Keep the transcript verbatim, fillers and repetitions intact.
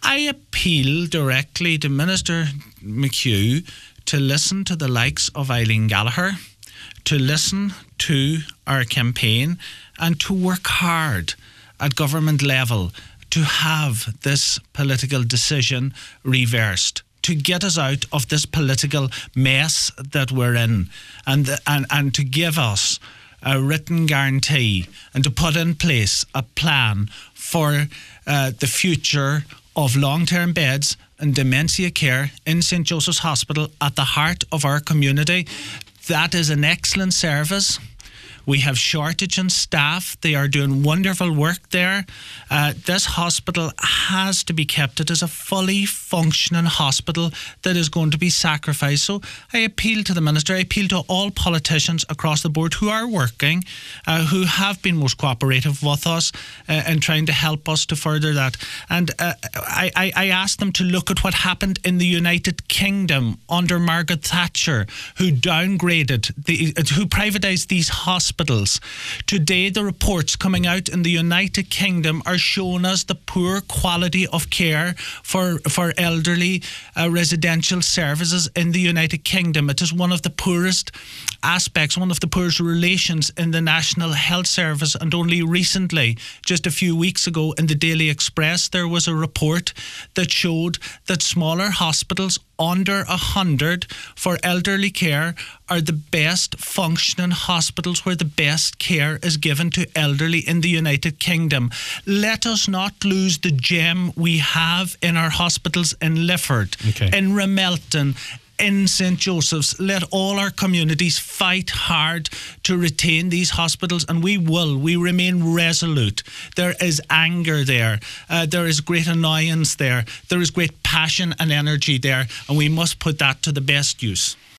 I appeal directly to Minister McHugh to listen to the likes of Eileen Gallagher, to listen to our campaign, and to work hard at government level to have this political decision reversed, to get us out of this political mess that we're in, and and, and to give us a written guarantee and to put in place a plan for uh, the future of long-term beds and dementia care in Saint Joseph's Hospital at the heart of our community. That is an excellent service. We have shortage in staff. They are doing wonderful work there. Uh, this hospital has to be kept. It is a fully functioning hospital that is going to be sacrificed. So I appeal to the Minister, I appeal to all politicians across the board who are working, uh, who have been most cooperative with us uh, in trying to help us to further that. And uh, I, I, I ask them to look at what happened in the United Kingdom under Margaret Thatcher, who downgraded, the, who privatised these hospitals. Today, the reports coming out in the United Kingdom are showing us the poor quality of care for, for elderly uh, residential services in the United Kingdom. It is one of the poorest aspects, one of the poorest relations in the National Health Service. And only recently, just a few weeks ago, in the Daily Express, there was a report that showed that smaller hospitals under a hundred for elderly care are the best functioning hospitals where the best care is given to elderly in the United Kingdom. Let us not lose the gem we have in our hospitals in Lifford, okay. in Ramelton, in Saint Joseph's. Let all our communities fight hard to retain these hospitals, and we will. We remain resolute. There is anger there. Uh, there is great annoyance there. There is great passion and energy there, and we must put that to the best use.